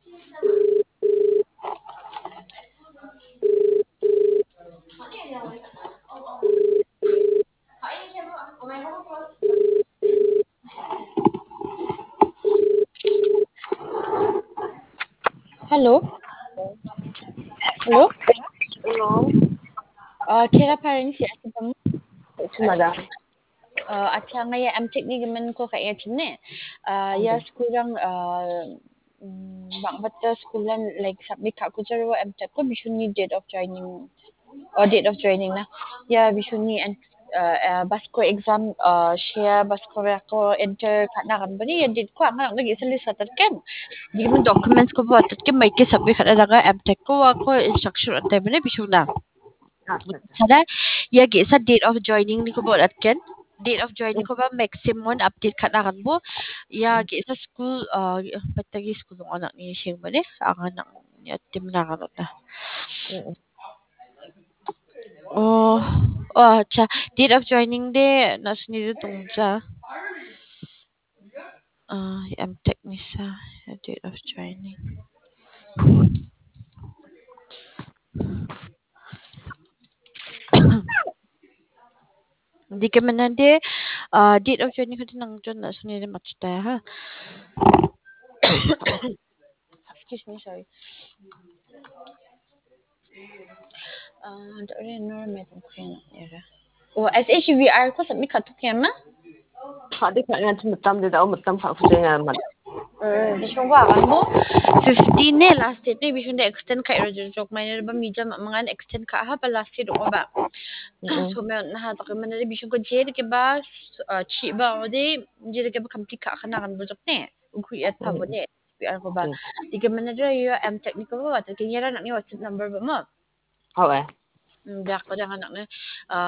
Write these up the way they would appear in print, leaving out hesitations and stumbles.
Hello. Hello. Hello. Kira parents ya sebab Yes, madam. अच्छा ngaya am teknik men ko kaya chine ya Okay. sekurang bang bata sekolah like submit kak ku jaro am tek ko bishuni date of joining or date of joining na ya bishuni and bas ko exam share bas ko ko enter kana kan bani ya date ko ang lagi sali satat kan di mo documents ko ba tat ke mai ke submit kada daga am tek ko ko instruction at bani bishuna Acha. sada ya ge sa date of joining ni ko bot atken date of joining ko ba maximum update kada kan bo ya ge sa school patagi school ng anak ni sing bale ang anak ni atim na kan ta oh oh acha date of joining de nas ni de tung cha am tech ni sa date of joining di ke manade date of joining ko nang jon nas ni de machta ha excuse me sorry dari normal kaya era. Oh, SHVR ko sabi ka to kema? Hadi kaya nga matam dito matam sa kusinga mad. Bishong ko akan mo 15 ne last date ne bishong de extend ka era jok may ba media mga extend ka ha pa last date ko ba. So may na to kema na bishong ko jere ke ba chi ba o de jere ke ba complete ka kana kan bujok ne. Ugui at pa bo ne. SHVR ko ba. Di ke manager yo am technical ba ta kinyara nak ni WhatsApp number ba mo. Okay. Dak ko dang anak ne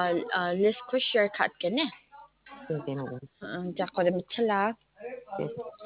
list ko share cut ke ne. Okay, madam. Dak ko de mitala.